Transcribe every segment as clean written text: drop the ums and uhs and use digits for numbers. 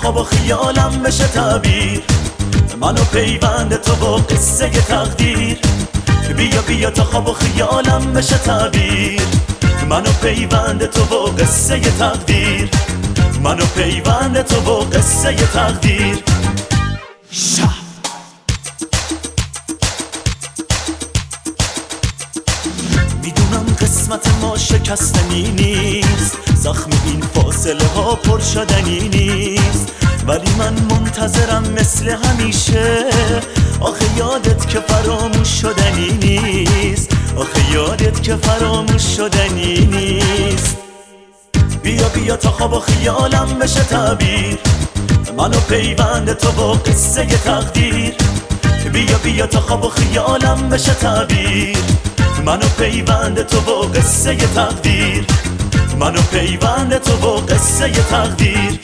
خواب و خیالم بشه تعبیر، من و پیوند تو و قصه تقدیر. بیا بیا تا خواب و خیالم بشه تعبیر، من و پیوند تو و قصه تقدیر، من و پیوند تو و قصه تقدیر. میدونم قسمت ما شکستنی نیست، زخم این فاصله ها پر شدنی نیست، ولی من منتظرم مثل همیشه. آخه یادت که فراموش شدنی نیست، آخه یادت که فراموش شدنی نیست. بیا بیا تا خواب و خیالم بشه تعبیر، من و پیوند تو با قصه تقدیر. بیا بیا تا خواب و خیالم بشه تعبیر، من و پیوند تو با قصه تقدیر، من و پیوند تو با قصه تقدیر.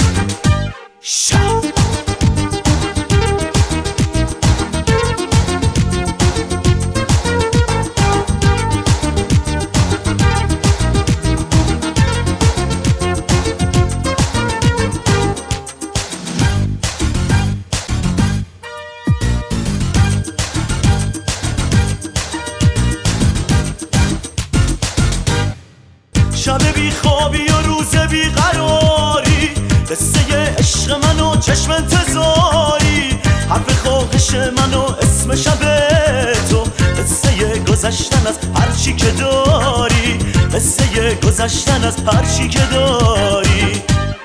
شب بی خوابی و روز بی قراری، قصه عشق من و چشم انتظاری، حرف خواهش من و اسم شب تو، قصه گذشتن از هر چی که داری، قصه گذشتن از هر چی که داری.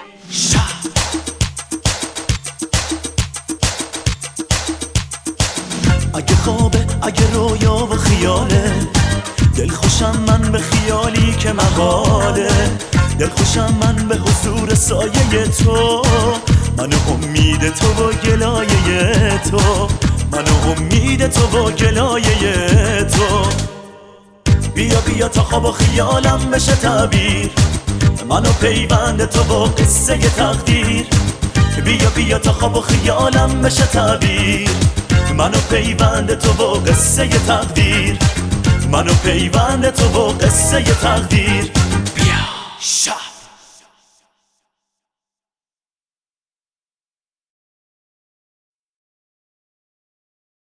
اگه خوابه اگه رویا و خیاله، دل خوشم من به خیالی که مقاله، دل خوشم من به حضور سایه تو، من امید تو و گلایه تو، من امید تو و گلایه تو. بیا بیا تا خواب و خیالم بشه تعبیر، من و پیوند تو با قصه تقدیر. بیا بیا تا خواب و خیالم بشه تعبیر، من و پیوند تو با قصه تقدیر، من و پیوند تو با قصه تقدیر. بیا